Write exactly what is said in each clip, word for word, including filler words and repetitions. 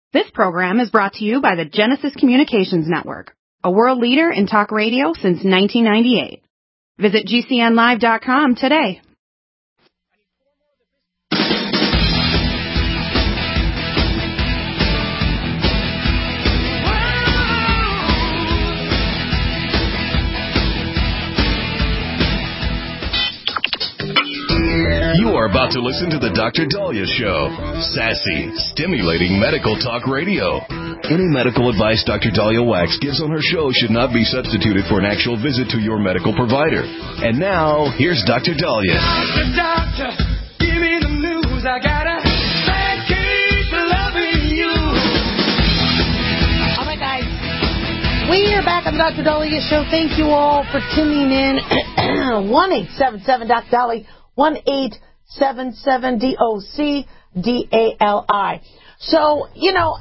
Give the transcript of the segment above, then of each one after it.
This program is brought to you by the Genesis Communications Network, a world leader in talk radio since nineteen ninety-eight. Visit G C N live dot com today. You are about to listen to the Doctor Daliah Show. Sassy, stimulating medical talk radio. Any medical advice Doctor Daliah Wax gives on her show should not be substituted for an actual visit to your medical provider. And now, here's Doctor Daliah. Doctor, doctor, give me the news. I got a bad case of loving you. All right, guys. We are back on the Doctor Daliah Show. Thank you all for tuning in. one eight seven seven Doc Dali. one eight seven seven D O C D A L I. So, you know,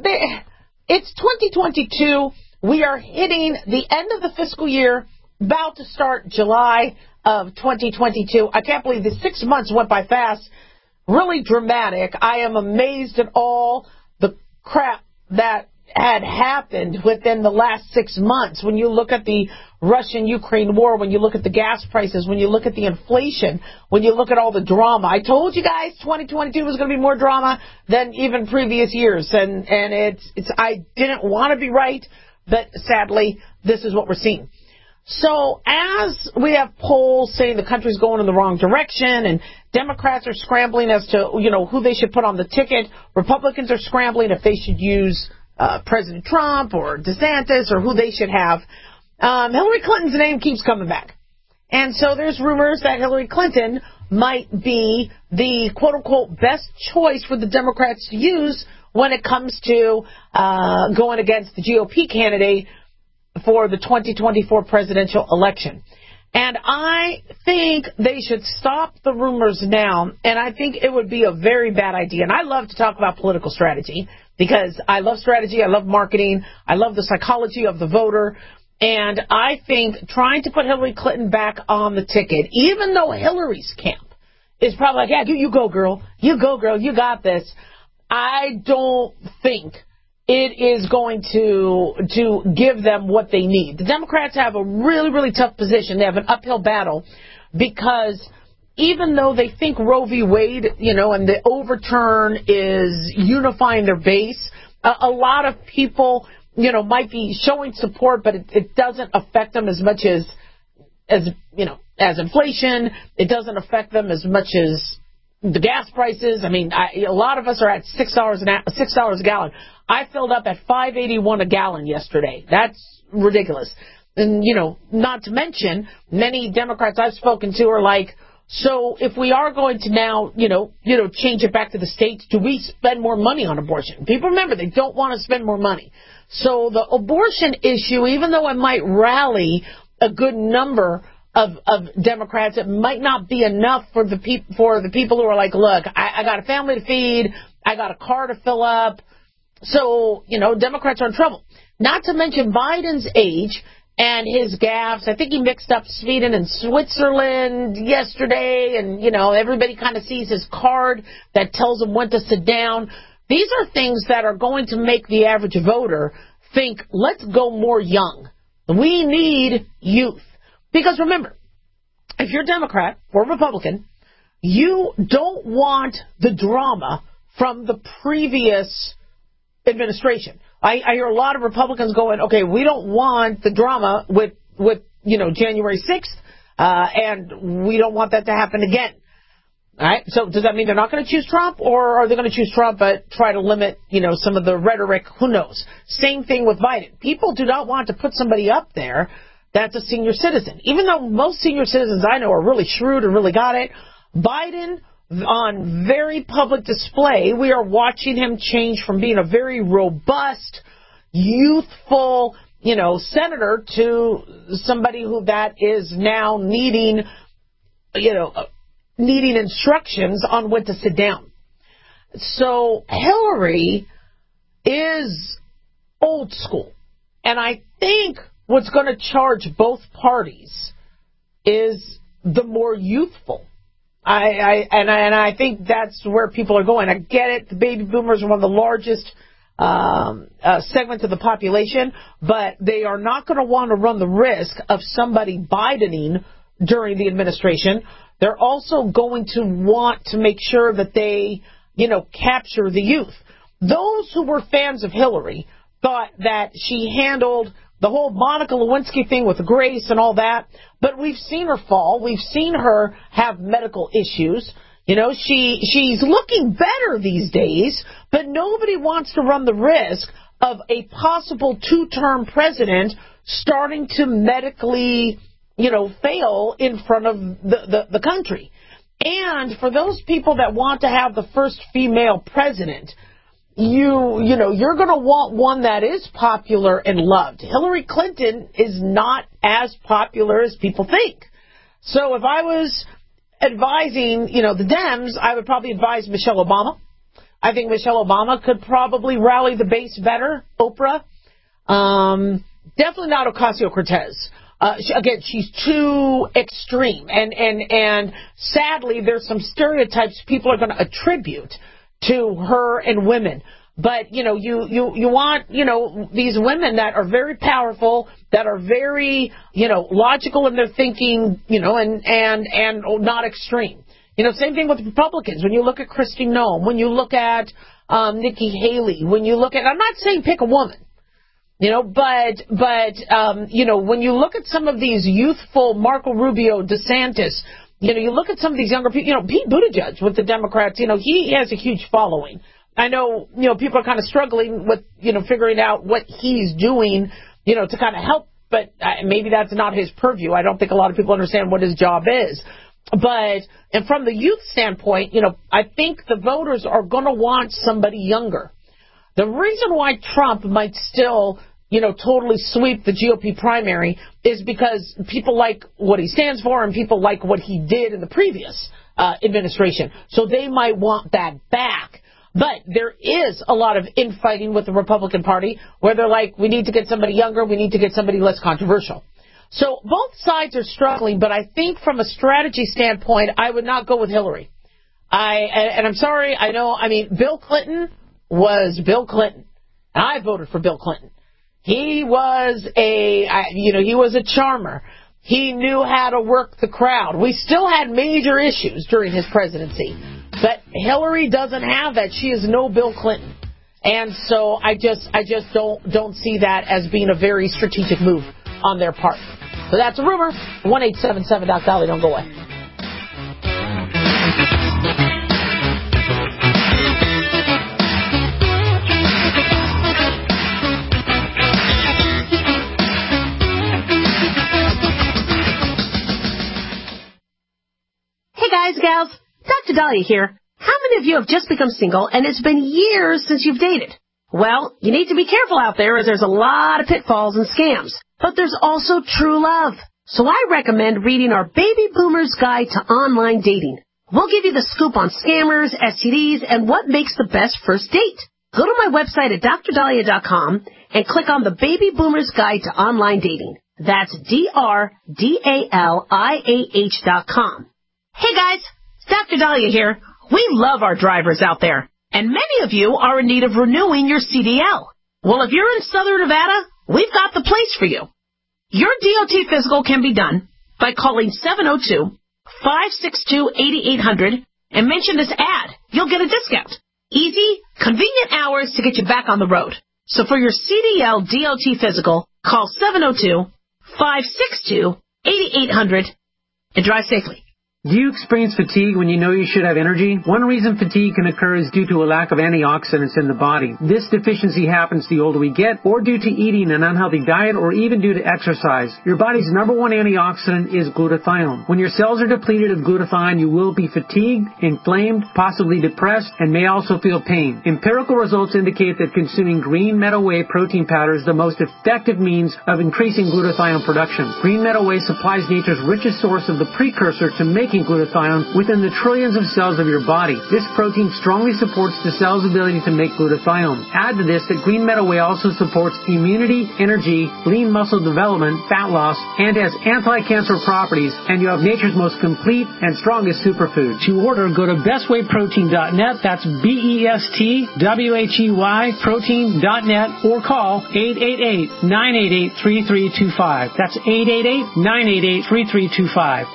it's twenty twenty-two. We are hitting the end of the fiscal year, about to start July of twenty twenty-two. I can't believe the six months went by fast. Really dramatic. I am amazed at all the crap that had happened within the last six months. When you look at the Russian-Ukraine war, when you look at the gas prices, when you look at the inflation, when you look at all the drama. I told you guys twenty twenty-two was going to be more drama than even previous years, and, and it's, it's, I didn't want to be right, but sadly, this is what we're seeing. So as we have polls saying the country's going in the wrong direction, and Democrats are scrambling as to, you know, who they should put on the ticket, Republicans are scrambling if they should use uh, President Trump or DeSantis or who they should have. Um, Hillary Clinton's name keeps coming back. And so there's rumors that Hillary Clinton might be the quote-unquote best choice for the Democrats to use when it comes to uh, going against the G O P candidate for the twenty twenty-four presidential election. And I think they should stop the rumors now, and I think it would be a very bad idea. And I love to talk about political strategy because I love strategy, I love marketing, I love the psychology of the voter. And I think trying to put Hillary Clinton back on the ticket, even though Hillary's camp is probably like, yeah, you, you go, girl. You go, girl. You got this. I don't think it is going to to give them what they need. The Democrats have a really, really tough position. They have an uphill battle because even though they think Roe v. Wade, you know, and the overturn is unifying their base, a, a lot of people, you know, might be showing support, but it, it doesn't affect them as much as, as, you know, as inflation. It doesn't affect them as much as the gas prices. I mean, I, a lot of us are at six dollars an six dollars a gallon. I filled up at five eighty-one a gallon yesterday. That's ridiculous. And, you know, not to mention, many Democrats I've spoken to are like, so if we are going to now, you know, you know, change it back to the states, do we spend more money on abortion? People remember they don't want to spend more money. So the abortion issue, even though it might rally a good number of, of Democrats, it might not be enough for the peop- for the people who are like, look, I, I got a family to feed, I got a car to fill up. So, you know, Democrats are in trouble. Not to mention Biden's age and his gaffes. I think he mixed up Sweden and Switzerland yesterday, and, you know, everybody kind of sees his card that tells him when to sit down. These are things that are going to make the average voter think, let's go more young. We need youth. Because remember, if you're Democrat or Republican, you don't want the drama from the previous administration. I, I hear a lot of Republicans going, okay, we don't want the drama with, with you know, January sixth, uh, and we don't want that to happen again. All right, so does that mean they're not going to choose Trump, or are they going to choose Trump but try to limit, you know, some of the rhetoric? Who knows? Same thing with Biden. People do not want to put somebody up there that's a senior citizen. Even though most senior citizens I know are really shrewd and really got it, Biden, on very public display, we are watching him change from being a very robust, youthful, you know, senator to somebody who that is now needing, you know, needing instructions on when to sit down. So Hillary is old school. And I think what's going to charge both parties is the more youthful. I, I and I and I think that's where people are going. I get it. The baby boomers are one of the largest um, uh, segment of the population, but they are not going to want to run the risk of somebody Bidening during the administration. They're also going to want to make sure that they, you know, capture the youth. Those who were fans of Hillary thought that she handled the whole Monica Lewinsky thing with grace and all that, but we've seen her fall. We've seen her have medical issues. You know, she she's looking better these days, but nobody wants to run the risk of a possible two-term president starting to medically, you know, fail in front of the, the, the country. And for those people that want to have the first female president, you you know, you're going to want one that is popular and loved. Hillary Clinton is not as popular as people think. So if I was advising, you know, the Dems, I would probably advise Michelle Obama. I think Michelle Obama could probably rally the base better. Oprah. Um, definitely not Ocasio-Cortez. Uh, she, again, she's too extreme. And, and, and sadly, there's some stereotypes people are going to attribute to her and women. But, you know, you, you, you want, you know, these women that are very powerful, that are very, you know, logical in their thinking, you know, and, and, and not extreme. You know, same thing with Republicans. When you look at Kristi Noem, when you look at um, Nikki Haley, when you look at, I'm not saying pick a woman, you know, but, but um, you know, when you look at some of these youthful Marco Rubio, DeSantis, you know, you look at some of these younger people, you know, Pete Buttigieg with the Democrats, you know, he has a huge following. I know, you know, people are kind of struggling with, you know, figuring out what he's doing, you know, to kind of help, but maybe that's not his purview. I don't think a lot of people understand what his job is. But, and from the youth standpoint, you know, I think the voters are going to want somebody younger. The reason why Trump might still, you know, totally sweep the G O P primary is because people like what he stands for and people like what he did in the previous uh, administration. So they might want that back. But there is a lot of infighting with the Republican Party where they're like, we need to get somebody younger, we need to get somebody less controversial. So both sides are struggling, but I think from a strategy standpoint, I would not go with Hillary. I and I'm sorry, I know, I mean, Bill Clinton was Bill Clinton. And I voted for Bill Clinton. He was a, you know, he was a charmer. He knew how to work the crowd. We still had major issues during his presidency. But Hillary doesn't have that. She is no Bill Clinton. And so I just I just don't don't see that as being a very strategic move on their part. So that's a rumor. one eight seven seven Doc Dolly. Don't go away. Hey guys, gals. Doctor Dahlia here. How many of you have just become single and it's been years since you've dated? Well, you need to be careful out there as there's a lot of pitfalls and scams. But there's also true love. So I recommend reading our Baby Boomer's Guide to Online Dating. We'll give you the scoop on scammers, S T Ds, and what makes the best first date. Go to my website at dr dahlia dot com and click on the Baby Boomer's Guide to Online Dating. That's D R D A L I A H dot com. Hey guys, it's Doctor Dahlia here. We love our drivers out there, and many of you are in need of renewing your C D L. Well, if you're in Southern Nevada, we've got the place for you. Your D O T physical can be done by calling seven oh two, five six two, eight eight hundred and mention this ad. You'll get a discount. Easy, convenient hours to get you back on the road. So for your C D L D O T physical, call seven oh two, five six two, eight eight hundred and drive safely. Do you experience fatigue when you know you should have energy? One reason fatigue can occur is due to a lack of antioxidants in the body. This deficiency happens the older we get, or due to eating an unhealthy diet, or even due to exercise. Your body's number one antioxidant is glutathione. When your cells are depleted of glutathione, you will be fatigued, inflamed, possibly depressed, and may also feel pain. Empirical results indicate that consuming green meadow whey protein powder is the most effective means of increasing glutathione production. Green meadow whey supplies nature's richest source of the precursor to make making glutathione within the trillions of cells of your body. This protein strongly supports the cell's ability to make glutathione. Add to this that green meadow whey also supports immunity, energy, lean muscle development, fat loss, and has anti-cancer properties, and you have nature's most complete and strongest superfood. To order, go to best whey protein dot net. That's B E S T W H E Y protein dot net, or call eight eight eight, nine eight eight, three three two five. That's eight eight eight, nine eight eight, three three two five.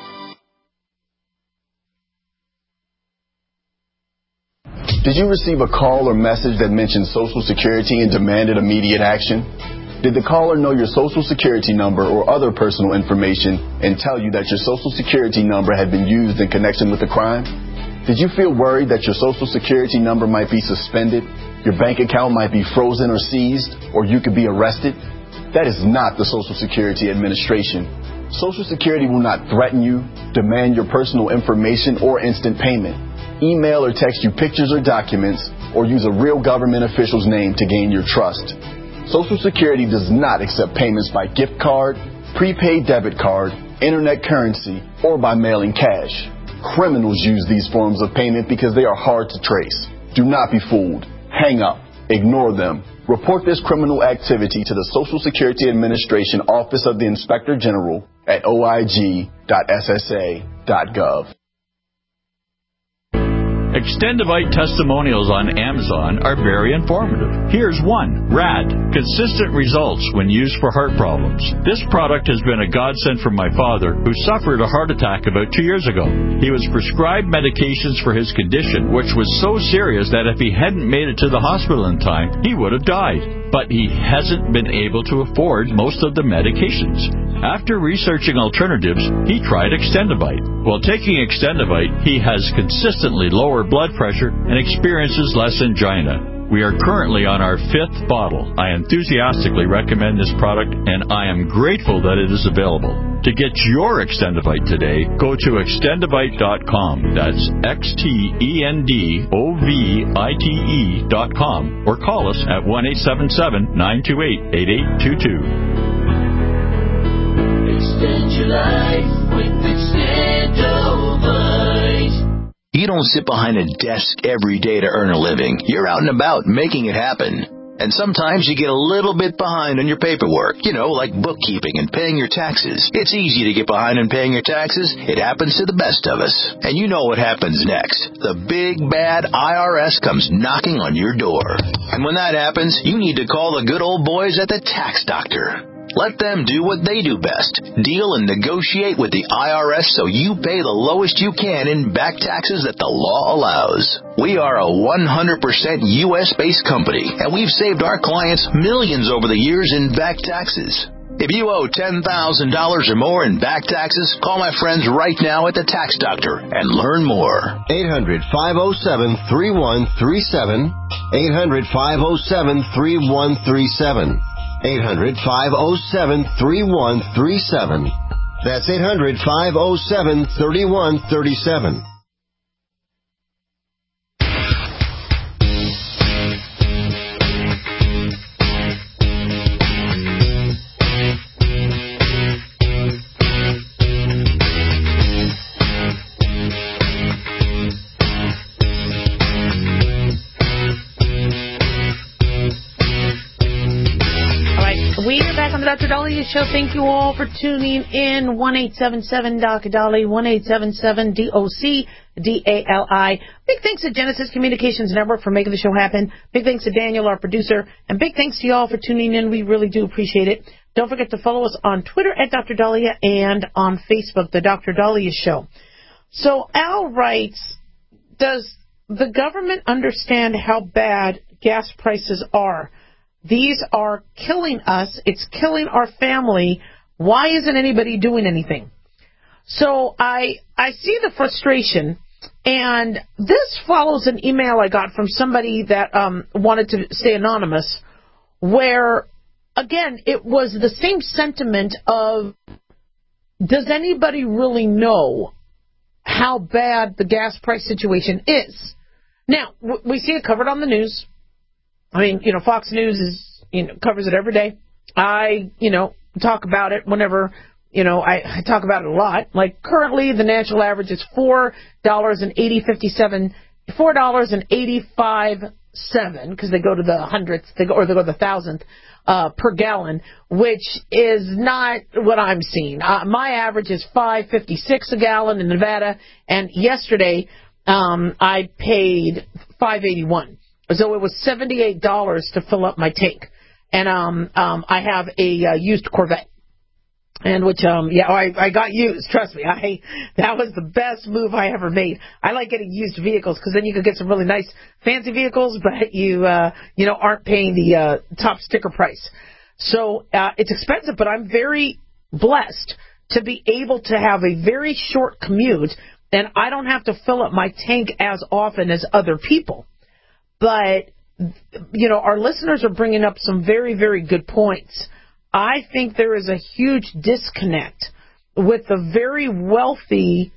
Did you receive a call or message that mentioned Social Security and demanded immediate action? Did the caller know your Social Security number or other personal information and tell you that your Social Security number had been used in connection with the crime? Did you feel worried that your Social Security number might be suspended, your bank account might be frozen or seized, or you could be arrested? That is not the Social Security Administration. Social Security will not threaten you, demand your personal information, or instant payment. Email or text you pictures or documents, or use a real government official's name to gain your trust. Social Security does not accept payments by gift card, prepaid debit card, internet currency, or by mailing cash. Criminals use these forms of payment because they are hard to trace. Do not be fooled. Hang up. Ignore them. Report this criminal activity to the Social Security Administration Office of the Inspector General at O I G dot S S A dot gov. Extendivite testimonials on Amazon are very informative. Here's one. Rad. Consistent results when used for heart problems. This product has been a godsend for my father, who suffered a heart attack about two years ago. He was prescribed medications for his condition, which was so serious that if he hadn't made it to the hospital in time, he would have died. But he hasn't been able to afford most of the medications. After researching alternatives, he tried Extendivite. While taking Extendivite, he has consistently lower blood pressure and experiences less angina. We are currently on our fifth bottle. I enthusiastically recommend this product, and I am grateful that it is available. To get your Extendivite today, go to extendivite dot com. That's X T E N D O V I T E dot com, or call us at one eight seven seven, nine two eight, eight eight two two. Extend your life with Extendivite. You don't sit behind a desk every day to earn a living. You're out and about making it happen. And sometimes you get a little bit behind on your paperwork, you know, like bookkeeping and paying your taxes. It's easy to get behind on paying your taxes. It happens to the best of us. And you know what happens next. The big, bad I R S comes knocking on your door. And when that happens, you need to call the good old boys at the Tax Doctor. Let them do what they do best. Deal and negotiate with the I R S so you pay the lowest you can in back taxes that the law allows. We are a one hundred percent U S-based company, and we've saved our clients millions over the years in back taxes. If you owe ten thousand dollars or more in back taxes, call my friends right now at the Tax Doctor and learn more. eight hundred, five oh seven, three one three seven. eight hundred, five oh seven, three one three seven. eight hundred, five oh seven, three one three seven. That's eight hundred, five oh seven, three one three seven. We are back on the Doctor Dahlia Show. Thank you all for tuning in. one eight seven seven, D O C, Dali, one eight seven seven, D O C, D A L I. Big thanks to Genesis Communications Network for making the show happen. Big thanks to Daniel, our producer. And big thanks to you all for tuning in. We really do appreciate it. Don't forget to follow us on Twitter at Doctor Dahlia and on Facebook, The Doctor Dahlia Show. So Al writes, does the government understand how bad gas prices are? These are killing us. It's killing our family. Why isn't anybody doing anything? So I I see the frustration, and this follows an email I got from somebody that um, wanted to stay anonymous, where, again, it was the same sentiment of, does anybody really know how bad the gas price situation is? Now, we see it covered on the news. I mean, you know, Fox News is, you know, covers it every day. I, you know, talk about it whenever you know, I, I talk about it a lot. Like currently, the national average is four dollars and eighty fifty-seven, four dollars and eighty-five seven because they go to the hundredth, they go or they go to the thousandth uh, per gallon, which is not what I'm seeing. Uh, my average is five fifty-six a gallon in Nevada, and yesterday um, I paid five eighty-one. So it was seventy-eight dollars to fill up my tank, and um, um, I have a uh, used Corvette. And which, um, yeah, I, I got used. Trust me, I that was the best move I ever made. I like getting used vehicles because then you can get some really nice, fancy vehicles, but you, uh, you know, aren't paying the uh, top sticker price. So uh, it's expensive, but I'm very blessed to be able to have a very short commute, and I don't have to fill up my tank as often as other people. But you know, our listeners are bringing up some very, very good points. I think there is a huge disconnect with the very wealthy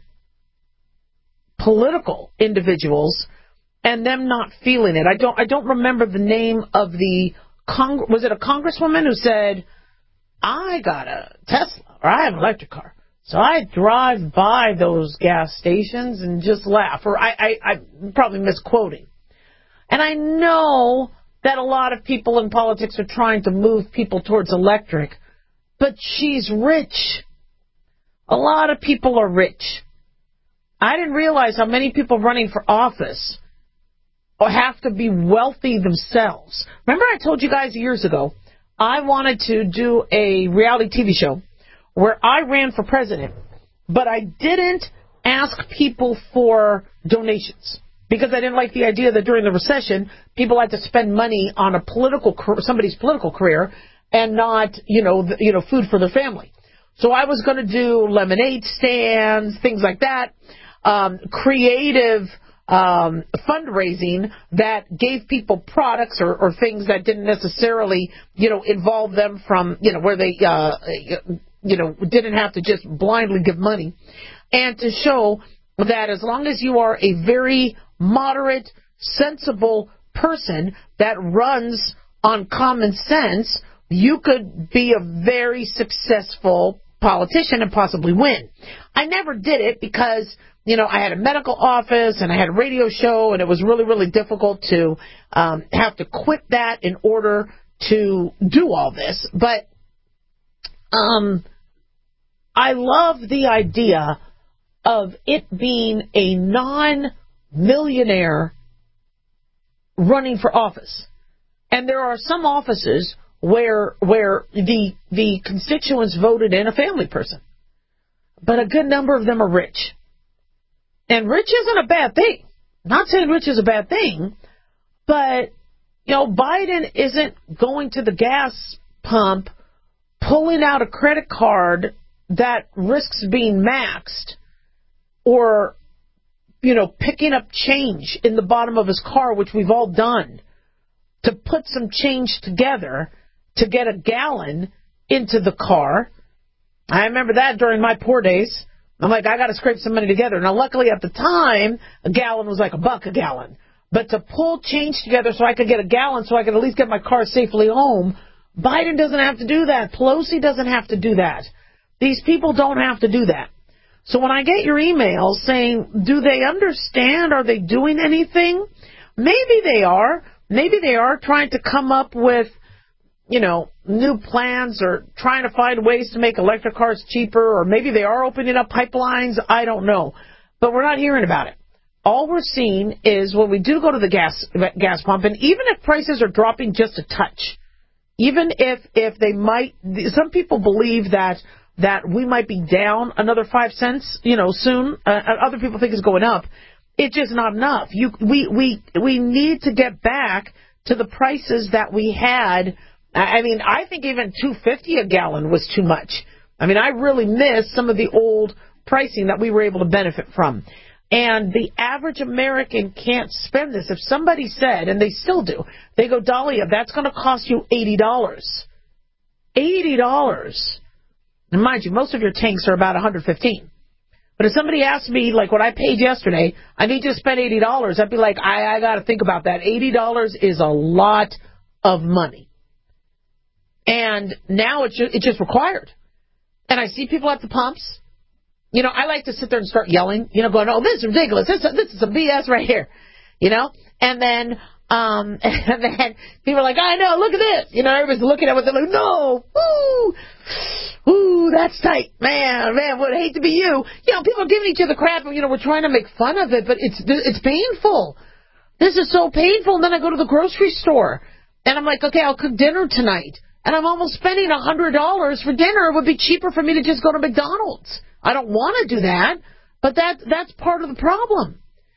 political individuals and them not feeling it. I don't I don't remember the name of the Cong- was it a congresswoman who said, I got a Tesla or I have an electric car, so I drive by those gas stations and just laugh. Or I, I, I'm probably misquoting. And I know that a lot of people in politics are trying to move people towards electric, but she's rich. A lot of people are rich. I didn't realize how many people running for office have to be wealthy themselves. Remember I told you guys years ago, I wanted to do a reality T V show where I ran for president, but I didn't ask people for donations. Because I didn't like the idea that during the recession, people had to spend money on a political somebody's political career and not, you know, the, you know, food for their family. So I was going to do lemonade stands, things like that, um, creative um, fundraising that gave people products or, or things that didn't necessarily, you know, involve them from, you know, where they, uh, you know, didn't have to just blindly give money, and to show that as long as you are a very moderate, sensible person that runs on common sense, you could be a very successful politician and possibly win. I never did it because, you know, I had a medical office and I had a radio show, and it was really, really difficult to um, have to quit that in order to do all this. But um, I love the idea of it being a non-millionaire running for office. And there are some offices where where the the constituents voted in a family person. But a good number of them are rich. And rich isn't a bad thing. Not saying rich is a bad thing, but, you know, Biden isn't going to the gas pump, pulling out a credit card that risks being maxed, or, you know, picking up change in the bottom of his car, which we've all done, to put some change together to get a gallon into the car. I remember that during my poor days. I'm like, I got to scrape some money together. Now, luckily at the time, a gallon was like a buck a gallon. But to pull change together so I could get a gallon so I could at least get my car safely home, Biden doesn't have to do that. Pelosi doesn't have to do that. These people don't have to do that. So when I get your emails saying, do they understand? Are they doing anything? Maybe they are. Maybe they are trying to come up with, you know, new plans or trying to find ways to make electric cars cheaper, or maybe they are opening up pipelines. I don't know. But we're not hearing about it. All we're seeing is when we do go to the gas gas pump, and even if prices are dropping just a touch, even if, if they might, some people believe that that we might be down another five cents, you know, soon. Uh, other people think it's going up. It's just not enough. You, we, we, we need to get back to the prices that we had. I mean, I think even two fifty a gallon was too much. I mean, I really miss some of the old pricing that we were able to benefit from. And the average American can't spend this. If somebody said, and they still do, they go, Dahlia, that's going to cost you eighty dollars. eighty dollars. And mind you, most of your tanks are about one hundred fifteen. But if somebody asked me, like what I paid yesterday, I need to spend eighty dollars, I'd be like, I, I got to think about that. eighty dollars is a lot of money. And now it's just, it's just required. and I see people at the pumps, you know, I like to sit there and start yelling, you know, going, oh, this is ridiculous. This, this is some B S right here, you know. And then, um, and then people are like, I know, look at this. You know, everybody's looking at what they're like, no, ooh, ooh, that's tight. Man, man, would hate to be you. You know, people are giving each other crap, and, you know, we're trying to make fun of it, but it's it's painful. This is so painful. And then I go to the grocery store, and I'm like, okay, I'll cook dinner tonight. And I'm almost spending one hundred dollars for dinner. It would be cheaper for me to just go to McDonald's. I don't want to do that, but that that's part of the problem.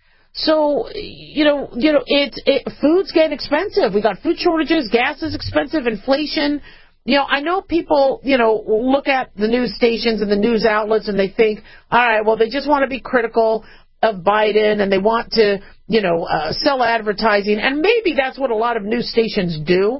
So, you know, you know, it, it food's getting expensive. We got food shortages, gas is expensive, inflation. You know, I know people, you know, look at the news stations and the news outlets and they think, all right, well, they just want to be critical of Biden and they want to, you know, uh, sell advertising. And maybe that's what a lot of news stations do.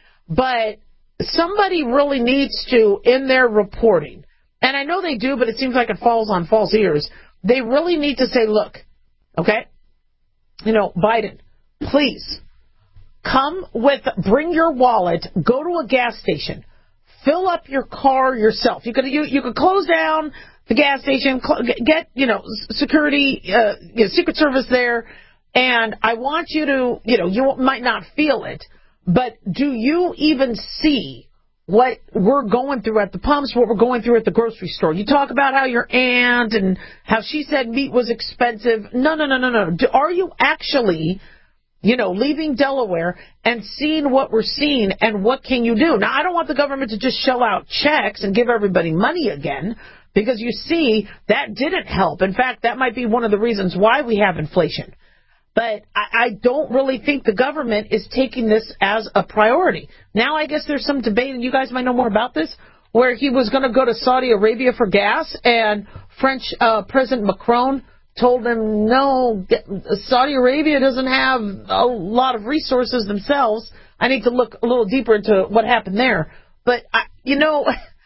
But somebody really needs to, in their reporting, and I know they do, but it seems like it falls on false ears, they really need to say, look, okay, you know, Biden, please come with, bring your wallet, go to a gas station, fill up your car yourself. You could you, you could close down the gas station, get, you know, security, uh, you know, Secret Service there, and I want you to, you know, you might not feel it, but do you even see what we're going through at the pumps, what we're going through at the grocery store? You talk about how your aunt and how she said meat was expensive. No, no, no, no, no. Are you actually, you know, leaving Delaware and seeing what we're seeing and what can you do? Now, I don't want the government to just shell out checks and give everybody money again, because you see, that didn't help. In fact, that might be one of the reasons why we have inflation. But I, I don't really think the government is taking this as a priority. Now I guess there's some debate, and you guys might know more about this, where he was going to go to Saudi Arabia for gas, and French uh, President Macron told him, no, Saudi Arabia doesn't have a lot of resources themselves. I need to look a little deeper into what happened there. But, I, you know,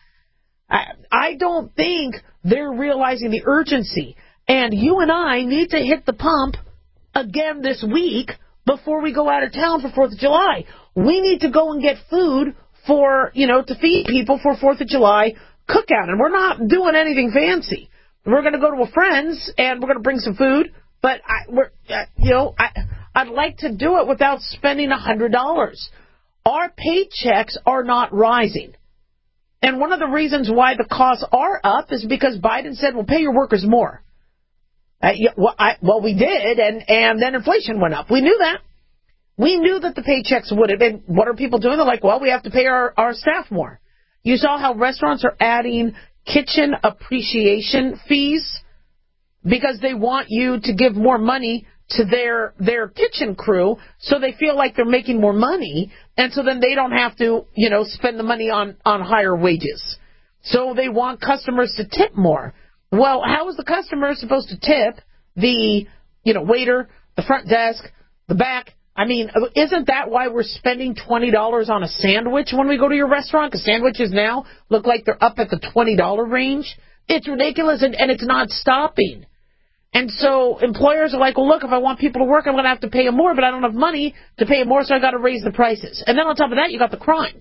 I, I don't think they're realizing the urgency. And you and I need to hit the pump again this week before we go out of town for fourth of July. We need to go and get food for, you know, to feed people for fourth of July cookout. And we're not doing anything fancy. We're going to go to a friend's and we're going to bring some food. But, I, we're, uh, you know, I, I'd like to do it without spending one hundred dollars. Our paychecks are not rising. And one of the reasons why the costs are up is because Biden said, well, pay your workers more. Uh, yeah, well, I, well, we did, and, and then inflation went up. We knew that. We knew that the paychecks would have been. What are people doing? They're like, well, we have to pay our, our staff more. You saw how restaurants are adding kitchen appreciation fees because they want you to give more money to their their kitchen crew so they feel like they're making more money, and so then they don't have to, you know, spend the money on, on higher wages. So they want customers to tip more. Well, how is the customer supposed to tip the, you know, waiter, the front desk, the back? I mean, isn't that why we're spending twenty dollars on a sandwich when we go to your restaurant? Because sandwiches now look like they're up at the twenty dollars range. It's ridiculous, and, and it's not stopping. And so employers are like, well, look, if I want people to work, I'm going to have to pay them more, but I don't have money to pay them more, so I got to raise the prices. And then on top of that, you got the crime.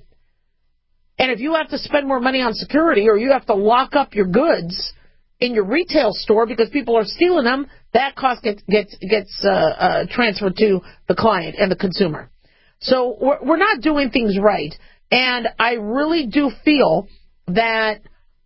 And if you have to spend more money on security or you have to lock up your goods in your retail store because people are stealing them, that cost gets gets gets uh, uh, transferred to the client and the consumer. So we're, we're not doing things right, and I really do feel that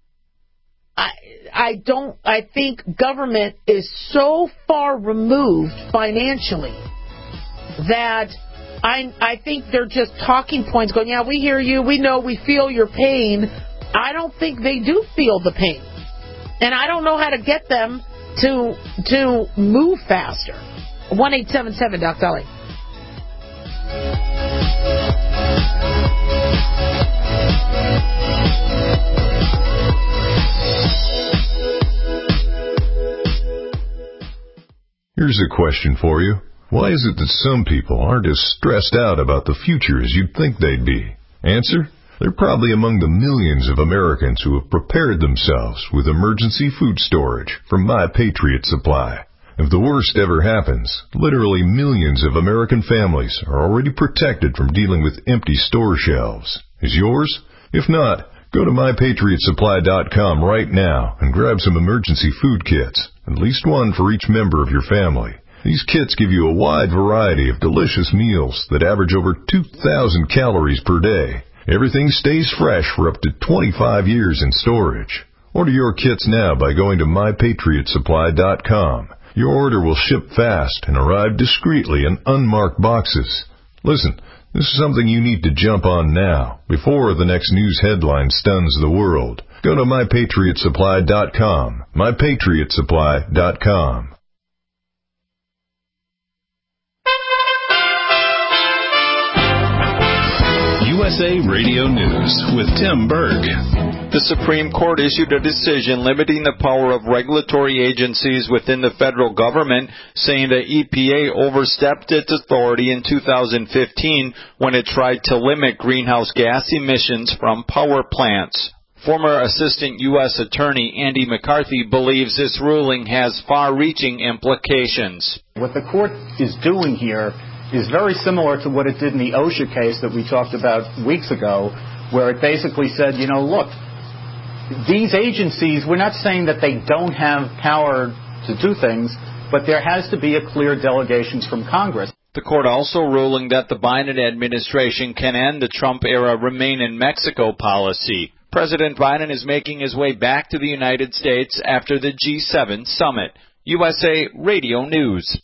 I I don't I think government is so far removed financially that I I think they're just talking points going, yeah, we hear you, we know, we feel your pain. I don't think they do feel the pain. And I don't know how to get them to to move faster. one eight seven seven Doc Dolly. Here's a question for you. Why is it that some people aren't as stressed out about the future as you'd think they'd be? Answer: they're probably among the millions of Americans who have prepared themselves with emergency food storage from My Patriot Supply. If the worst ever happens, literally millions of American families are already protected from dealing with empty store shelves. Is yours? If not, Go to my patriot supply dot com right now and grab some emergency food kits, at least one for each member of your family. These kits give you a wide variety of delicious meals that average over two thousand calories per day. Everything stays fresh for up to twenty-five years in storage. Order your kits now by going to my patriot supply dot com. Your order will ship fast and arrive discreetly in unmarked boxes. Listen, this is something you need to jump on now, before the next news headline stuns the world. Go to my patriot supply dot com. my patriot supply dot com. U S A Radio News with Tim Berg. The Supreme Court issued a decision limiting the power of regulatory agencies within the federal government, saying the E P A overstepped its authority in two thousand fifteen when it tried to limit greenhouse gas emissions from power plants. Former Assistant U S Attorney Andy McCarthy believes this ruling has far-reaching implications. What the court is doing here is very similar to what it did in the OSHA case that we talked about weeks ago, where it basically said, you know, look, these agencies, we're not saying that they don't have power to do things, but there has to be a clear delegation from Congress. The court also ruling that the Biden administration can end the Trump-era Remain in Mexico policy. President Biden is making his way back to the United States after the G seven summit. U S A Radio News.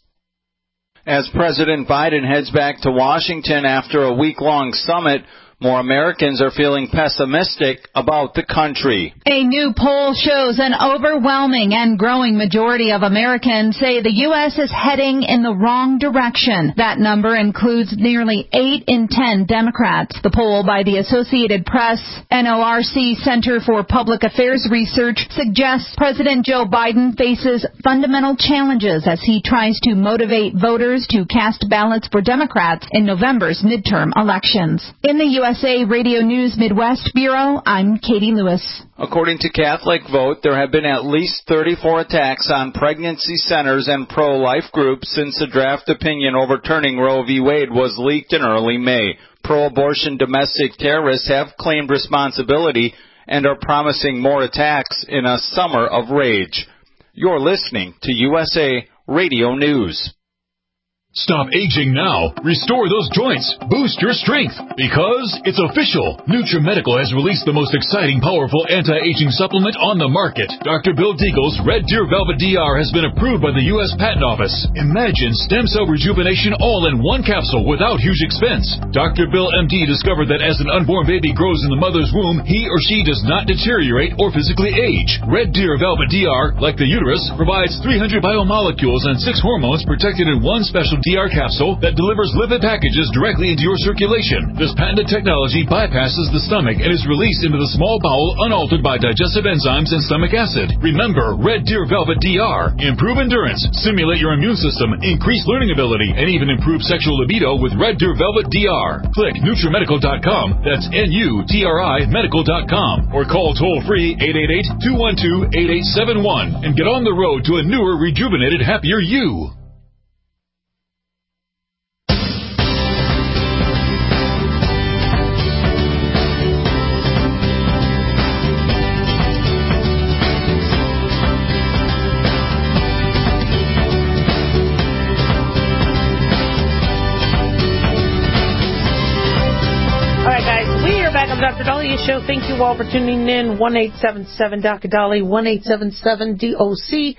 As President Biden heads back to Washington after a week-long summit, more Americans are feeling pessimistic about the country. A new poll shows an overwhelming and growing majority of Americans say the U S is heading in the wrong direction. That number includes nearly eight in ten Democrats. The poll by the Associated Press N O R C Center for Public Affairs Research suggests President Joe Biden faces fundamental challenges as he tries to motivate voters to cast ballots for Democrats in November's midterm elections. In the U S U S A Radio News Midwest Bureau, I'm Katie Lewis. According to Catholic Vote, there have been at least thirty-four attacks on pregnancy centers and pro-life groups since the draft opinion overturning Roe v. Wade was leaked in early May. Pro-abortion domestic terrorists have claimed responsibility and are promising more attacks in a summer of rage. You're listening to U S A Radio News. Stop aging now. Restore those joints. Boost your strength. Because it's official. NutriMedical has released the most exciting, powerful anti-aging supplement on the market. Doctor Bill Deagle's Red Deer Velvet D R has been approved by the U S Patent Office. Imagine stem cell rejuvenation all in one capsule without huge expense. Doctor Bill M D discovered that as an unborn baby grows in the mother's womb, he or she does not deteriorate or physically age. Red Deer Velvet D R, like the uterus, provides three hundred biomolecules and six hormones protected in one special D R capsule that delivers lipid packages directly into your circulation. This patented technology bypasses the stomach and is released into the small bowel unaltered by digestive enzymes and stomach acid. Remember, Red Deer Velvet D R. Improve endurance, stimulate your immune system, increase learning ability, and even improve sexual libido with Red Deer Velvet D R. Click NutriMedical dot com, that's N U T R I medical dot com, or call toll-free eight eight eight, two one two, eight eight seven one and get on the road to a newer, rejuvenated, happier you. Doctor Dahlia Show. Thank you all for tuning in. one eight seven seven Doctor Dolly, one eight seven seven D O C.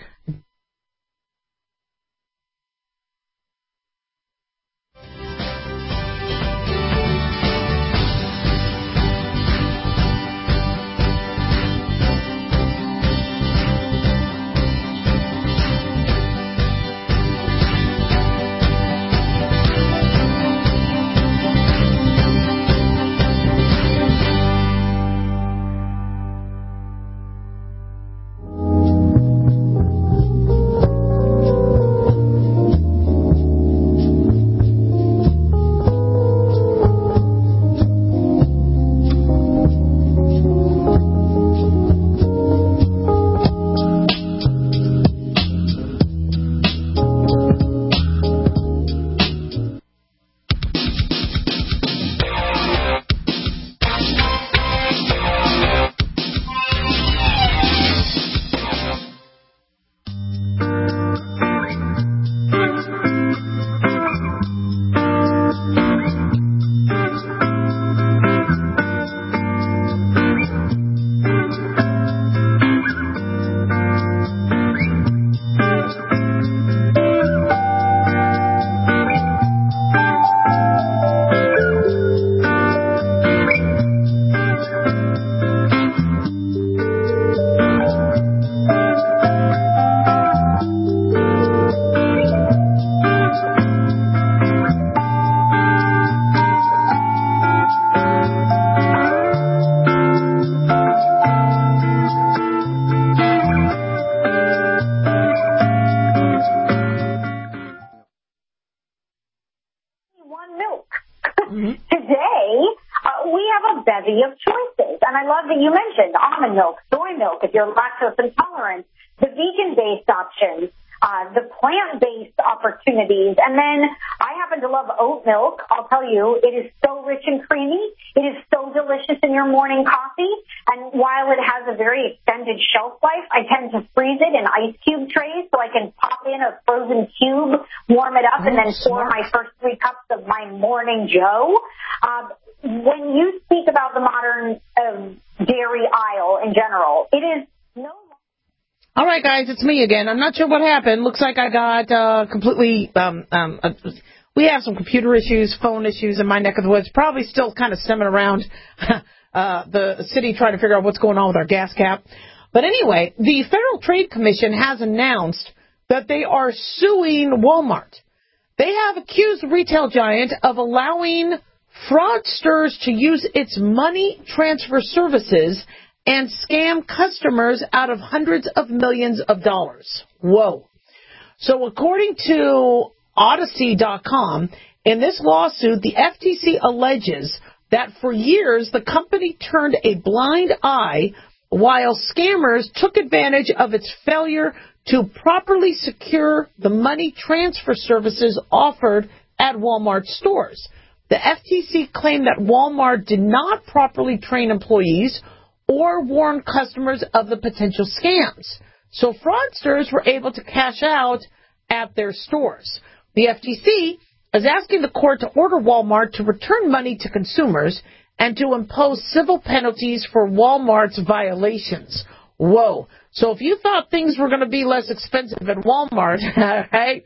a bevy of choices. And I love that you mentioned almond milk, soy milk, if you're lactose intolerant, the vegan-based options, uh, the plant-based opportunities. And then I happen to love oat milk. I'll tell you, it is so rich and creamy. It is so delicious in your morning coffee. And while it has a very extended shelf life, I tend to freeze it in ice cube trays so I can pop in a frozen cube, warm it up, and then pour my first three cups of my morning Joe. Um, when you speak about the modern um, dairy aisle in general, it is no. All right, guys, it's me again. I'm not sure what happened. Looks like I got uh, completely. Um, um, uh, we have some computer issues, phone issues in my neck of the woods. Probably still kind of stemming around uh, the city trying to figure out what's going on with our gas cap. But anyway, the Federal Trade Commission has announced that they are suing Walmart. They have accused the retail giant of allowing fraudsters to use its money transfer services and scam customers out of hundreds of millions of dollars. Whoa. So according to Odyssey dot com, in this lawsuit, the F T C alleges that for years the company turned a blind eye while scammers took advantage of its failure to properly secure the money transfer services offered at Walmart stores. The F T C claimed that Walmart did not properly train employees or warn customers of the potential scams. So fraudsters were able to cash out at their stores. The F T C is asking the court to order Walmart to return money to consumers and to impose civil penalties for Walmart's violations. Whoa. So if you thought things were going to be less expensive at Walmart, right,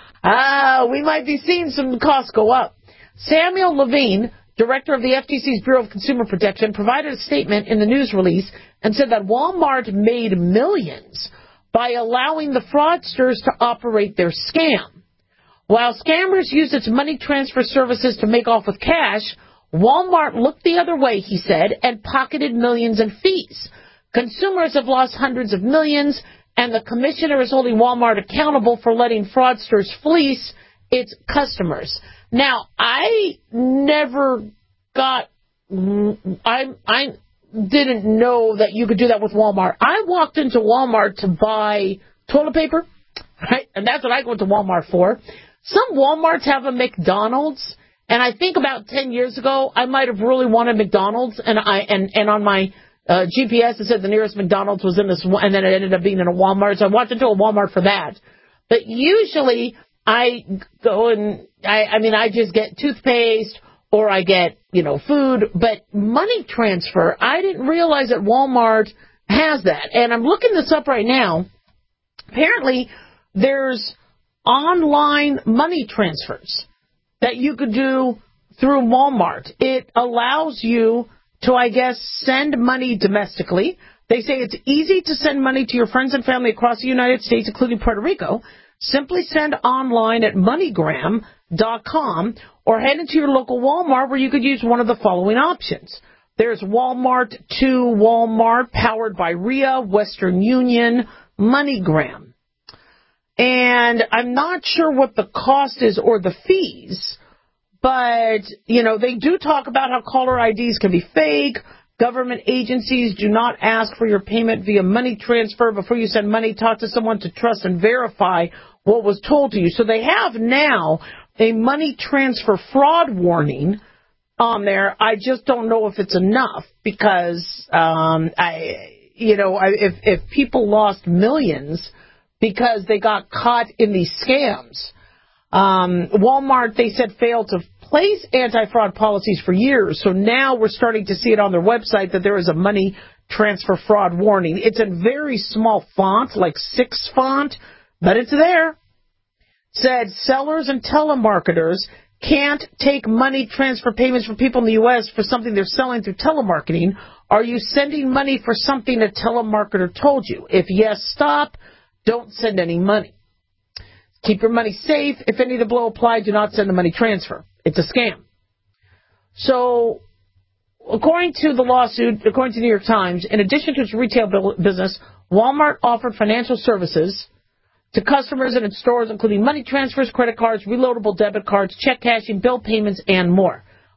uh, we might be seeing some costs go up. Samuel Levine, director of the F T C's Bureau of Consumer Protection, provided a statement in the news release and said that Walmart made millions by allowing the fraudsters to operate their scam. While scammers used its money transfer services to make off with cash, Walmart looked the other way, he said, and pocketed millions in fees. Consumers have lost hundreds of millions, and the commissioner is holding Walmart accountable for letting fraudsters fleece its customers. Now, I never got, I, I didn't know that you could do that with Walmart. I walked into Walmart to buy toilet paper, right? And that's what I go to Walmart for. Some Walmarts have a McDonald's, and I think about ten years ago, I might have really wanted McDonald's, and I and, and on my uh, G P S it said the nearest McDonald's was in this, and then it ended up being in a Walmart, so I walked into a Walmart for that. But usually I go and, I, I mean, I just get toothpaste or I get, you know, food, but money transfer, I didn't realize that Walmart has that. And I'm looking this up right now. Apparently, there's online money transfers that you could do through Walmart. It allows you to, I guess, send money domestically. They say it's easy to send money to your friends and family across the United States, including Puerto Rico. Simply send online at MoneyGram dot com or head into your local Walmart where you could use one of the following options. There's Walmart to Walmart, powered by R I A, Western Union, MoneyGram. And I'm not sure what the cost is or the fees, but, you know, they do talk about how caller I Ds can be fake. Government agencies do not ask for your payment via money transfer. Before you send money, talk to someone to trust and verify what was told to you. So they have now a money transfer fraud warning on there. I just don't know if it's enough because, um, I, you know, I, if, if people lost millions because they got caught in these scams, um, Walmart, they said, failed to place anti-fraud policies for years. So now we're starting to see it on their website that there is a money transfer fraud warning. It's in very small font, like six font, but it's there. Said sellers and telemarketers can't take money transfer payments from people in the U S for something they're selling through telemarketing. Are you sending money for something a telemarketer told you? If yes, stop. Don't send any money. Keep your money safe. If any of the below apply, do not send a money transfer. It's a scam. So, according to the lawsuit, according to the New York Times, in addition to its retail business, Walmart offered financial services to customers in its stores, including money transfers, credit cards, reloadable debit cards, check cashing, bill payments, and more.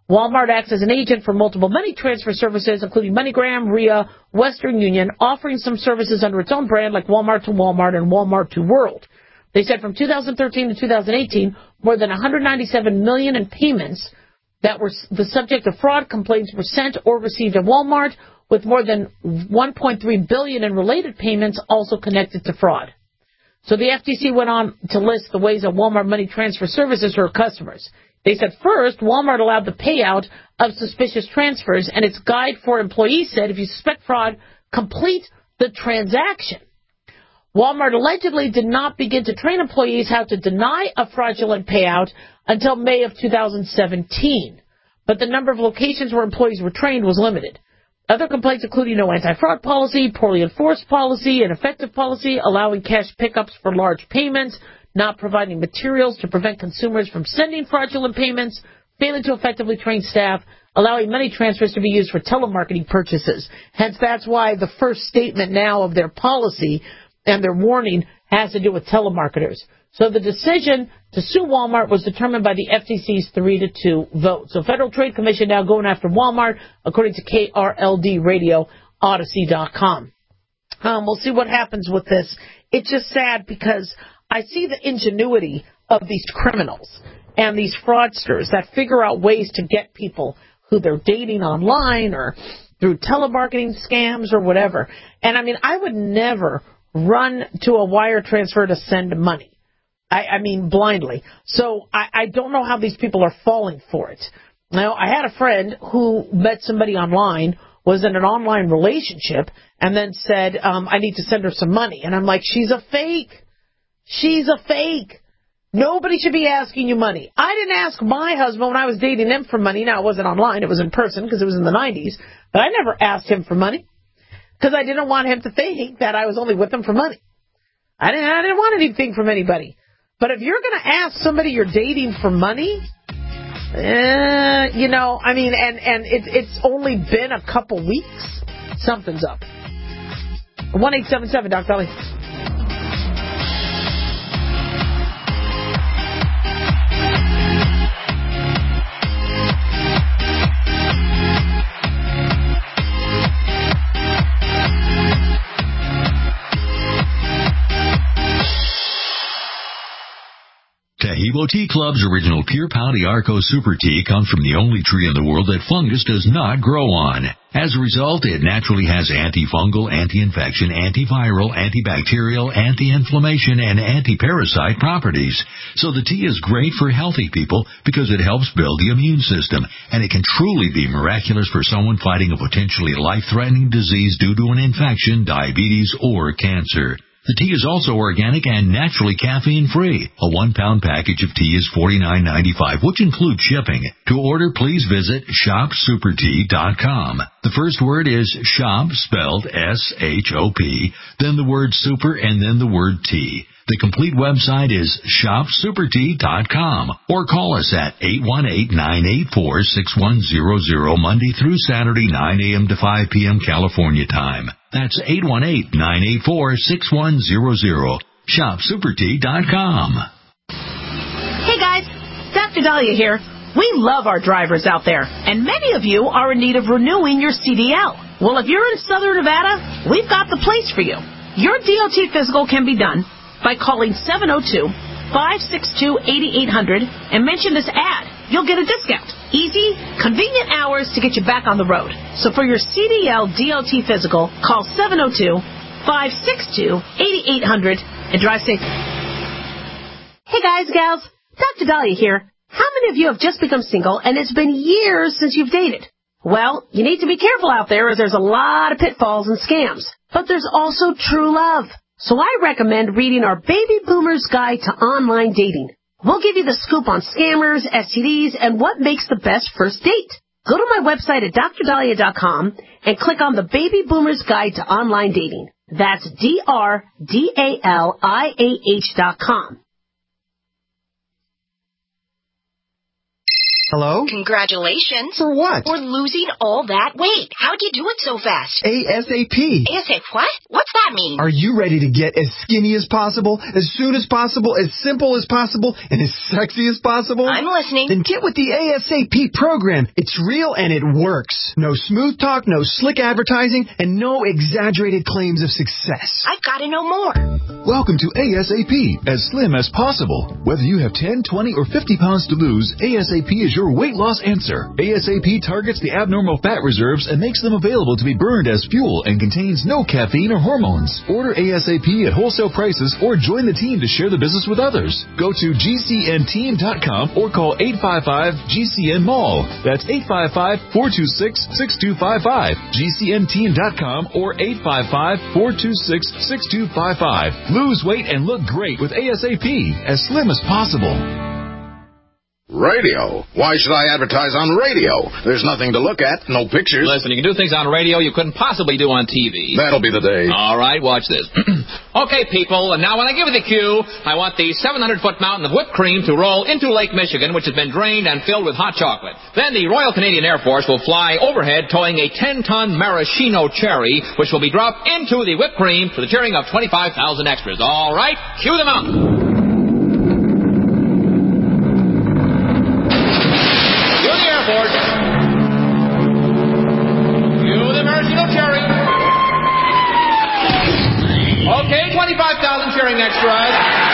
Walmart acts as an agent for multiple money transfer services, including MoneyGram, R I A, Western Union, offering some services under its own brand like Walmart to Walmart and Walmart to World. They said from two thousand thirteen to two thousand eighteen, more than one hundred ninety-seven million dollars in payments that were the subject of fraud complaints were sent or received at Walmart, with more than one point three billion dollars in related payments also connected to fraud. So the F T C went on to list the ways that Walmart money transfer services for customers. They said first, Walmart allowed the payout of suspicious transfers, and its guide for employees said if you suspect fraud, complete the transaction. Walmart allegedly did not begin to train employees how to deny a fraudulent payout until May of two thousand seventeen, but the number of locations where employees were trained was limited. Other complaints including no anti-fraud policy, poorly enforced policy, ineffective policy, allowing cash pickups for large payments, not providing materials to prevent consumers from sending fraudulent payments, failing to effectively train staff, allowing money transfers to be used for telemarketing purchases. Hence, that's why the first statement now of their policy and their warning has to do with telemarketers. So the decision to sue Walmart was determined by the F T C's three to two vote. So Federal Trade Commission now going after Walmart, according to K R L D Radio, Odyssey dot com. Um, we'll see what happens with this. It's just sad because I see the ingenuity of these criminals and these fraudsters that figure out ways to get people who they're dating online or through telemarketing scams or whatever. And, I mean, I would never run to a wire transfer to send money. I, I mean, blindly. So I, I don't know how these people are falling for it. Now, I had a friend who met somebody online, was in an online relationship, and then said, um, I need to send her some money. And I'm like, she's a fake. She's a fake. Nobody should be asking you money. I didn't ask my husband when I was dating him for money. Now, it wasn't online. It was in person because it was in the nineties. But I never asked him for money because I didn't want him to think that I was only with him for money. I didn't, I didn't want anything from anybody. But if you're going to ask somebody you're dating for money, eh, you know, I mean, and, and it, it's only been a couple weeks, something's up. one eight seven seven, Doctor Dolly. Taheebo Tea Club's original Pure Pau d'Arco Super Tea comes from the only tree in the world that fungus does not grow on. As a result, it naturally has antifungal, anti-infection, antiviral, antibacterial, anti-inflammation, and anti-parasite properties. So the tea is great for healthy people because it helps build the immune system, and it can truly be miraculous for someone fighting a potentially life-threatening disease due to an infection, diabetes, or cancer. The tea is also organic and naturally caffeine-free. A one-pound package of tea is forty-nine ninety-five, which includes shipping. To order, please visit shop super tea dot com. The first word is shop, spelled S H O P, then the word super, and then the word tea. The complete website is shop super tea dot com, or call us at eight one eight, nine eight four, six one zero zero Monday through Saturday, nine a.m. to five p.m. California time. That's eight one eight, nine eight four, six one zero zero. shop super tea dot com. Hey guys, Doctor Dahlia here. We love our drivers out there, and many of you are in need of renewing your C D L. Well, if you're in Southern Nevada, we've got the place for you. Your D O T physical can be done by calling seven oh two, five six two, eight eight hundred and mention this ad. You'll get a discount. Easy, convenient hours to get you back on the road. So for your C D L D O T physical, call seven oh two, five six two, eight eight hundred and drive safe. Hey guys, gals, Doctor Dahlia here. How many of you have just become single and it's been years since you've dated? Well, you need to be careful out there as there's a lot of pitfalls and scams. But there's also true love. So I recommend reading our Baby Boomer's Guide to Online Dating. We'll give you the scoop on scammers, S T Ds, and what makes the best first date. Go to my website at Dr Dahlia dot com and click on the Baby Boomer's Guide to Online Dating. That's D R D A L I A H dot com. Hello? Congratulations. For what? For losing all that weight. How'd you do it so fast? ASAP. ASAP what? What's that mean? Are you ready to get as skinny as possible, as soon as possible, as simple as possible, and as sexy as possible? I'm listening. Then get with the ASAP program. It's real and it works. No smooth talk, no slick advertising, and no exaggerated claims of success. I've got to know more. Welcome to ASAP, as slim as possible. Whether you have ten, twenty, or fifty pounds to lose, ASAP is your weight loss answer. ASAP targets the abnormal fat reserves and makes them available to be burned as fuel and contains no caffeine or hormones. Order ASAP at wholesale prices or join the team to share the business with others. Go to G C N team dot com or call eight five five G C N Mall. That's eight five five, four two six, six two five five. G C N team dot com or eight five five, four two six, six two five five. Lose weight and look great with ASAP, as slim as possible. Radio? Why should I advertise on radio? There's nothing to look at, no pictures. Listen, you can do things on radio you couldn't possibly do on T V. That'll be the day. All right, watch this. Okay, people, and now when I give you the cue, I want the seven hundred foot mountain of whipped cream to roll into Lake Michigan, which has been drained and filled with hot chocolate. Then the Royal Canadian Air Force will fly overhead towing a ten ton maraschino cherry, which will be dropped into the whipped cream for the cheering of twenty-five thousand extras. All right, cue the mountain. Okay, twenty-five thousand cheering extras.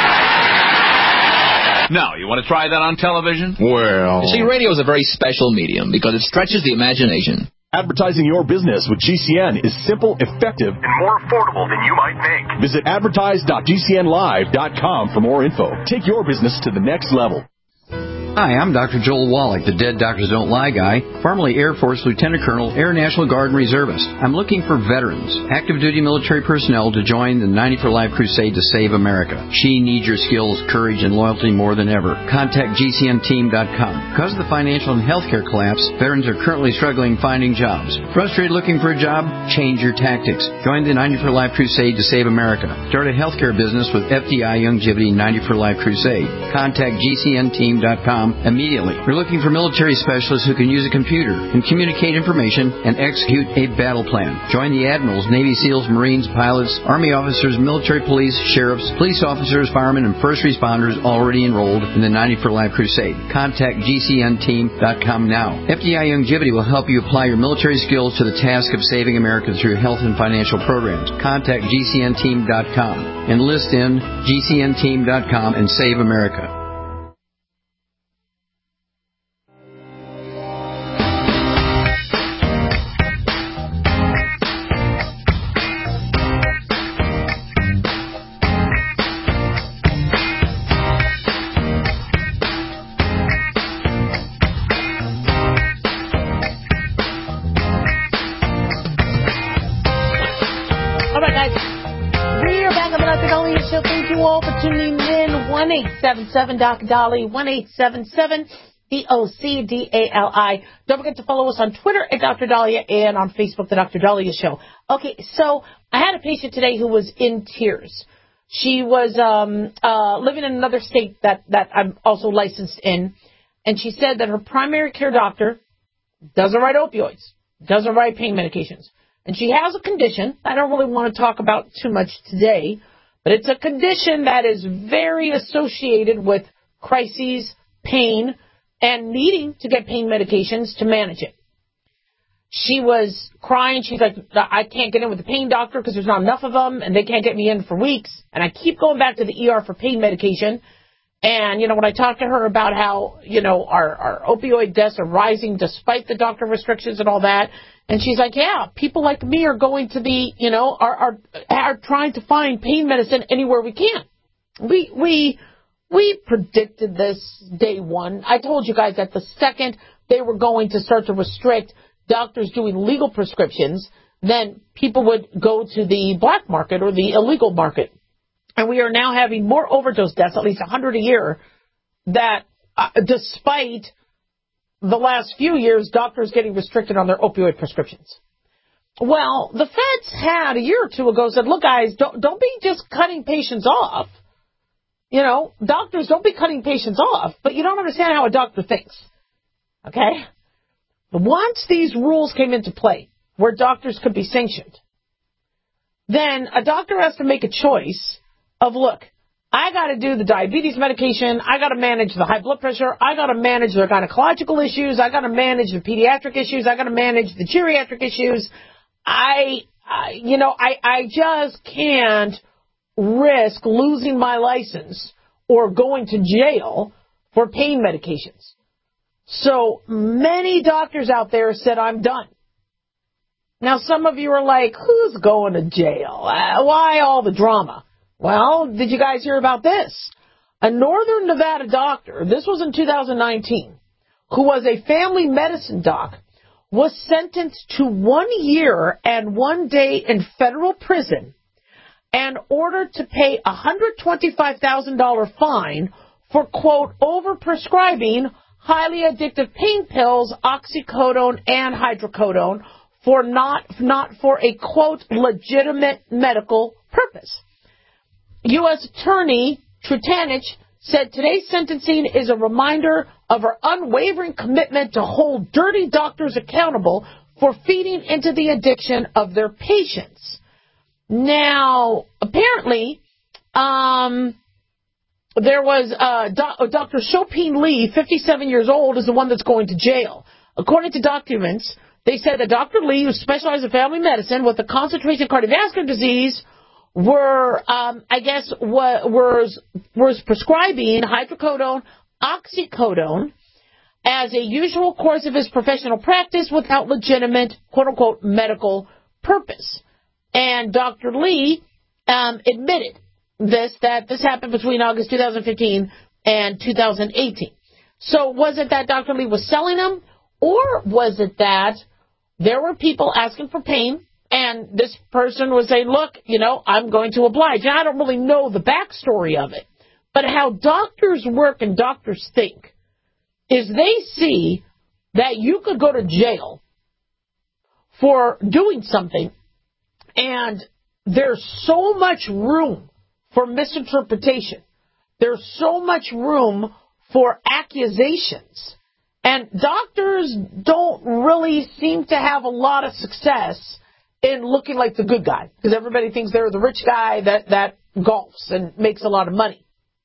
Now, you want to try that on television? Well... You see, radio is a very special medium because it stretches the imagination. Advertising your business with G C N is simple, effective, and more affordable than you might think. Visit advertise dot G C N live dot com for more info. Take your business to the next level. Hi, I'm Doctor Joel Wallach, the Dead Doctors Don't Lie guy, formerly Air Force Lieutenant Colonel, Air National Guard and Reservist. I'm looking for veterans, active duty military personnel to join the ninety for Life crusade to save America. She needs your skills, courage, and loyalty more than ever. Contact G C N team dot com. Because of the financial and healthcare collapse, veterans are currently struggling finding jobs. Frustrated looking for a job? Change your tactics. Join the ninety for Life crusade to save America. Start a healthcare business with F D I Youngevity ninety for Life crusade. Contact G C N team dot com immediately. We're looking for military specialists who can use a computer and communicate information and execute a battle plan. Join the admirals, Navy SEALs, Marines, pilots, Army officers, military police, sheriffs, police officers, firemen, and first responders already enrolled in the ninety for Life crusade. Contact G C N team dot com now. F D I Youngevity will help you apply your military skills to the task of saving America through health and financial programs. Contact G C N team dot com. Enlist in G C N team dot com and save America. one eight seven seven D O C Dolly, one eight seven seven D O C D A L I. Don't forget to follow us on Twitter at Doctor Dahlia and on Facebook, The Doctor Dahlia Show. Okay, so I had a patient today who was in tears. She was um, uh, living in another state that, that I'm also licensed in, and she said that her primary care doctor doesn't write opioids, doesn't write pain medications. And she has a condition I don't really want to talk about too much today, but it's a condition that is very associated with crises, pain, and needing to get pain medications to manage it. She was crying. She's like, I can't get in with the pain doctor because there's not enough of them, and they can't get me in for weeks. And I keep going back to the E R for pain medication. And, you know, when I talked to her about how, you know, our, our opioid deaths are rising despite the doctor restrictions and all that, and she's like, yeah, people like me are going to the, you know, are are, are trying to find pain medicine anywhere we can. We we we predicted this day one. I told you guys that the second they were going to start to restrict doctors doing legal prescriptions, then people would go to the black market or the illegal market. And we are now having more overdose deaths, at least one hundred a year, that uh, despite the last few years, doctors getting restricted on their opioid prescriptions. Well, the feds had a year or two ago said, look, guys, don't, don't be just cutting patients off. You know, doctors, don't be cutting patients off. But you don't understand how a doctor thinks. Okay? Once these rules came into play, where doctors could be sanctioned, then a doctor has to make a choice of, look, I got to do the diabetes medication, I got to manage the high blood pressure, I got to manage their gynecological issues, I got to manage the pediatric issues, I got to manage the geriatric issues. I, I you know, I, I just can't risk losing my license or going to jail for pain medications. So many doctors out there said, I'm done. Now, some of you are like, who's going to jail? Uh, why all the drama? Well, did you guys hear about this? A Northern Nevada doctor, this was in two thousand nineteen, who was a family medicine doc, was sentenced to one year and one day in federal prison and ordered to pay a one hundred twenty-five thousand dollars fine for, quote, overprescribing highly addictive pain pills, oxycodone and hydrocodone, for not, not for a, quote, legitimate medical purpose. U S Attorney Trutanich said today's sentencing is a reminder of our unwavering commitment to hold dirty doctors accountable for feeding into the addiction of their patients. Now, apparently, um, there was uh, Do- Doctor Shopin Lee, fifty-seven years old, is the one that's going to jail. According to documents, they said that Doctor Lee, who specialized in family medicine with a concentration of cardiovascular disease, were, um, I guess, was was prescribing hydrocodone, oxycodone, as a usual course of his professional practice without legitimate, quote-unquote, medical purpose. And Doctor Lee um, admitted this, that this happened between August two thousand fifteen and two thousand eighteen. So was it that Doctor Lee was selling them, or was it that there were people asking for pain, and this person was saying, look, you know, I'm going to oblige. And I don't really know the backstory of it. But how doctors work and doctors think is they see that you could go to jail for doing something, and there's so much room for misinterpretation. There's so much room for accusations. And doctors don't really seem to have a lot of success in looking like the good guy, because everybody thinks they're the rich guy that, that golfs and makes a lot of money.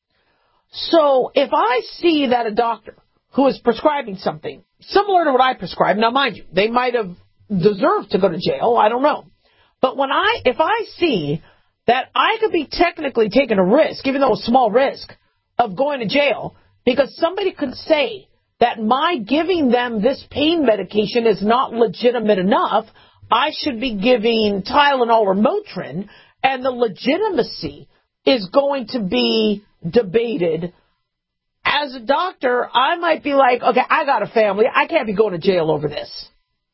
So if I see that a doctor who is prescribing something similar to what I prescribe, now mind you, they might have deserved to go to jail, I don't know. But when I, if I see that I could be technically taking a risk, even though a small risk, of going to jail, because somebody could say that my giving them this pain medication is not legitimate enough, I should be giving Tylenol or Motrin, and the legitimacy is going to be debated. As a doctor, I might be like, okay, I got a family. I can't be going to jail over this.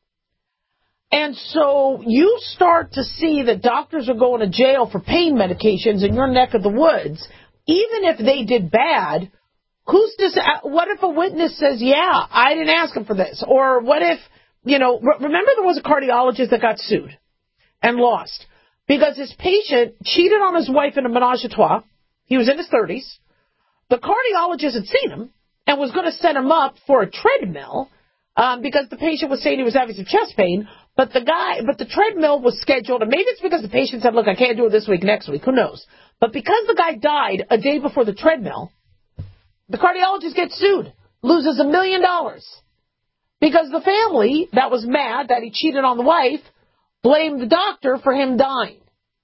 And so you start to see that doctors are going to jail for pain medications in your neck of the woods. Even if they did bad, who's to say, what if a witness says, yeah, I didn't ask him for this? Or what if, you know, remember there was a cardiologist that got sued and lost because his patient cheated on his wife in a menage a trois. He was in his thirties. The cardiologist had seen him and was going to set him up for a treadmill um, because the patient was saying he was having some chest pain. But the guy, but the treadmill was scheduled, and maybe it's because the patient said, look, I can't do it this week, next week, who knows? But because the guy died a day before the treadmill, the cardiologist gets sued, loses a million dollars. Because the family that was mad that he cheated on the wife blamed the doctor for him dying.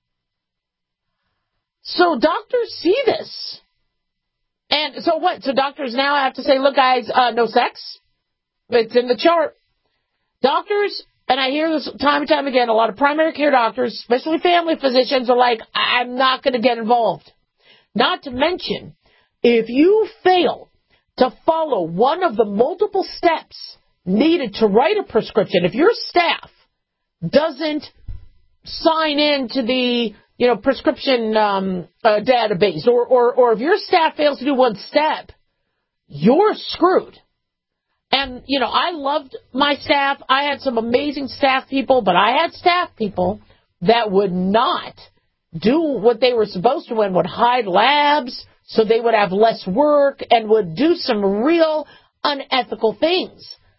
So doctors see this. And so what? So doctors now have to say, look, guys, uh, no sex. It's in the chart. Doctors, and I hear this time and time again, a lot of primary care doctors, especially family physicians, are like, I'm not going to get involved. Not to mention, if you fail to follow one of the multiple steps needed to write a prescription, if your staff doesn't sign in to the, you know, prescription um, uh, database, or, or, or if your staff fails to do one step, you're screwed. And, you know, I loved my staff. I had some amazing staff people, but I had staff people that would not do what they were supposed to and would hide labs so they would have less work and would do some real unethical things.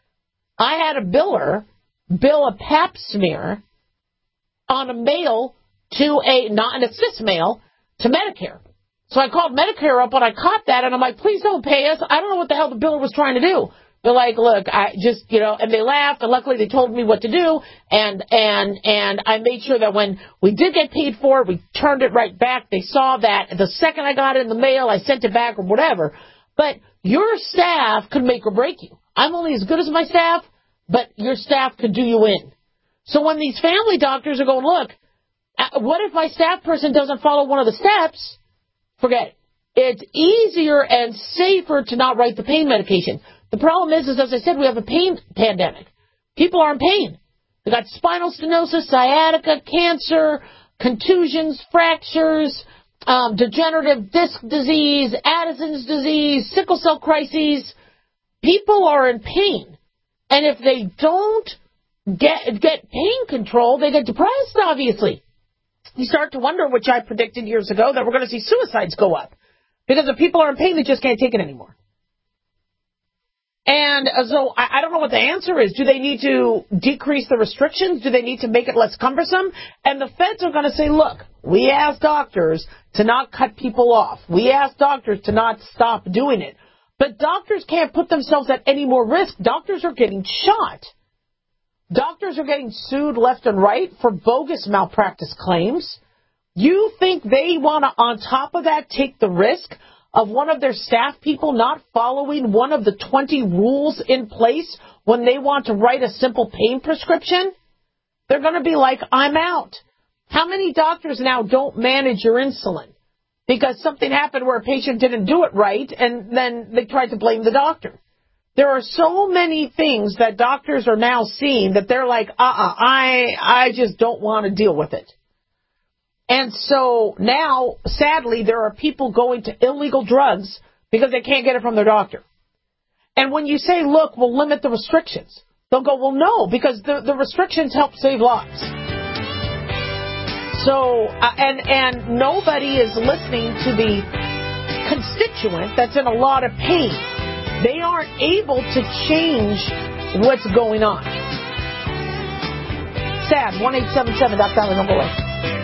I had a biller bill a pap smear on a mail to a, not an assist mail, to Medicare. So I called Medicare up and I caught that, and I'm like, please don't pay us. I don't know what the hell the biller was trying to do. They're like, look, I just, you know, and they laughed, and luckily they told me what to do, and and and I made sure that when we did get paid for it, we turned it right back. They saw that the second I got it in the mail, I sent it back or whatever. But your staff could make or break you. I'm only as good as my staff, but your staff could do you in. So when these family doctors are going, look, what if my staff person doesn't follow one of the steps? Forget it. It's easier and safer to not write the pain medication. The problem is, is, as I said, we have a pain pandemic. People are in pain. They got spinal stenosis, sciatica, cancer, contusions, fractures, um, degenerative disc disease, Addison's disease, sickle cell crises. People are in pain. And if they don't get get pain control, they get depressed, obviously. You start to wonder, which I predicted years ago, that we're going to see suicides go up. Because if people are in pain, they just can't take it anymore. And so I, I don't know what the answer is. Do they need to decrease the restrictions? Do they need to make it less cumbersome? And the feds are going to say, look, we asked doctors to not cut people off. We asked doctors to not stop doing it. But doctors can't put themselves at any more risk. Doctors are getting shot. Doctors are getting sued left and right for bogus malpractice claims. You think they want to, on top of that, take the risk of one of their staff people not following one of the twenty rules in place when they want to write a simple pain prescription? They're going to be like, I'm out. How many doctors now don't manage your insulin because something happened where a patient didn't do it right and then they tried to blame the doctor? There are so many things that doctors are now seeing that they're like, uh-uh, I, I just don't want to deal with it. And so now, sadly, there are people going to illegal drugs because they can't get it from their doctor. And when you say, look, we'll limit the restrictions, they'll go, well, no, because the, the restrictions help save lives. So, uh, and, and nobody is listening to the constituent that's in a lot of pain. They aren't able to change what's going on. Sad, one eight seven seven, Doctor Dolly, number one.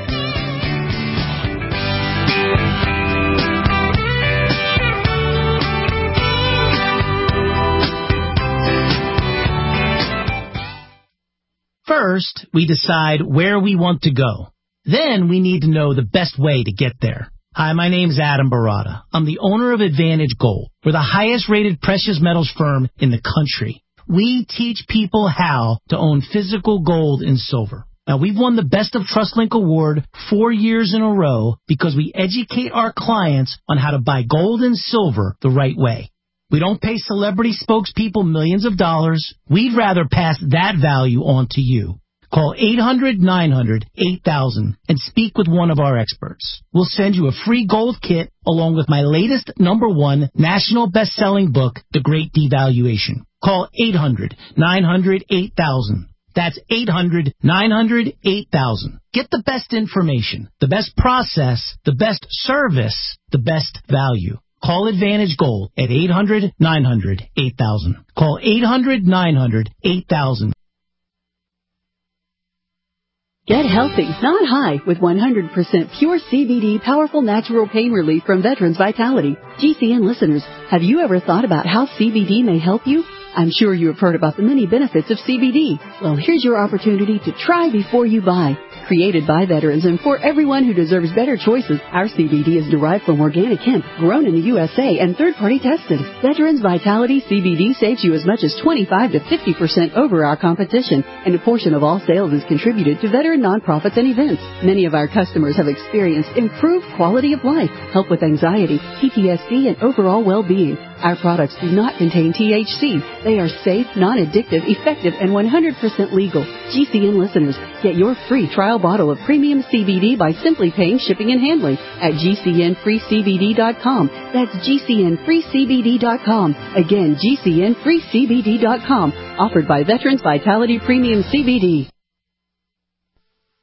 First, we decide where we want to go. Then we need to know the best way to get there. Hi, my name's Adam Barata. I'm the owner of Advantage Gold. We're the highest rated precious metals firm in the country. We teach people how to own physical gold and silver. Now, we've won the Best of TrustLink Award four years in a row because we educate our clients on how to buy gold and silver the right way. We don't pay celebrity spokespeople millions of dollars. We'd rather pass that value on to you. Call eight hundred, nine hundred, eight thousand and speak with one of our experts. We'll send you a free gold kit along with my latest number one national best-selling book, The Great Devaluation. Call eight hundred, nine hundred, eight thousand. That's eight hundred, nine hundred, eight thousand. Get the best information, the best process, the best service, the best value. Call Advantage Gold at eight hundred, nine hundred, eight thousand. Call eight hundred, nine hundred, eight thousand. Get healthy, not high, with one hundred percent pure C B D powerful natural pain relief from Veterans Vitality. G C N listeners, have you ever thought about how C B D may help you? I'm sure you have heard about the many benefits of C B D. Well, here's your opportunity to try before you buy. Created by veterans and for everyone who deserves better choices, our C B D is derived from organic hemp, grown in the U S A and third-party tested. Veterans Vitality C B D saves you as much as twenty-five to fifty percent over our competition, and a portion of all sales is contributed to veteran nonprofits and events. Many of our customers have experienced improved quality of life, help with anxiety, P T S D, and overall well-being. Our products do not contain T H C. They are safe, non-addictive, effective, and one hundred percent legal. G C N listeners, get your free trial bottle of premium C B D by simply paying shipping and handling at G C N free C B D dot com. That's G C N free C B D dot com. Again, G C N free C B D dot com. Offered by Veterans Vitality Premium C B D.